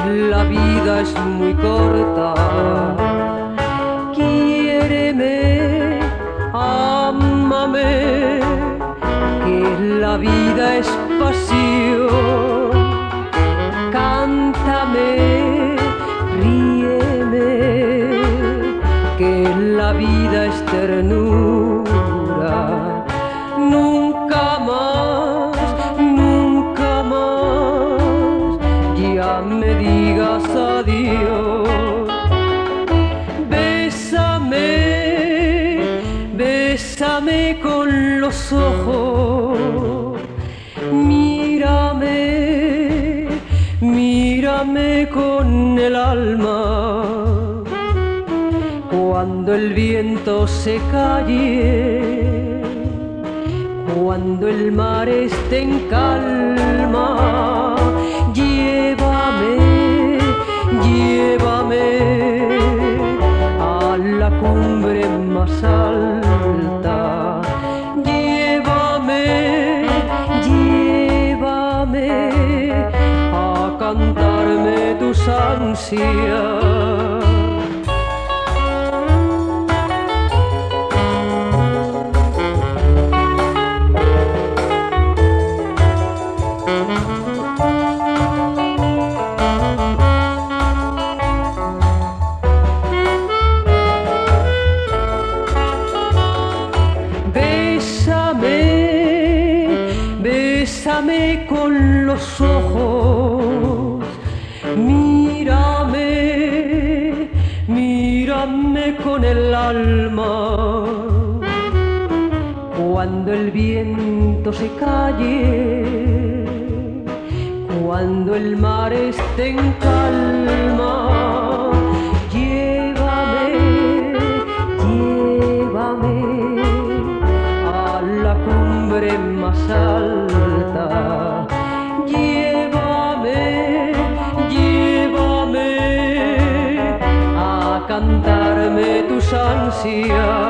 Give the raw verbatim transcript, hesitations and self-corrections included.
la vida es muy corta. Quiéreme, ámame, que la vida es pasión. Cántame, ríeme, que la vida es ternura. Nunca más, nunca más, ya me digas adiós. Bésame, bésame con los ojos. Mírame, mírame con el alma. Cuando el viento se calle, cuando el mar esté en calma, llévame, llévame a la cumbre más alta. Llévame, llévame a cantarme tus ansias. Bésame con los ojos, mírame, mírame con el alma. Cuando el viento se calle, cuando el mar esté en calma, llévame, llévame a la cumbre más alta. Llévame, llévame a cantarme tus ansias.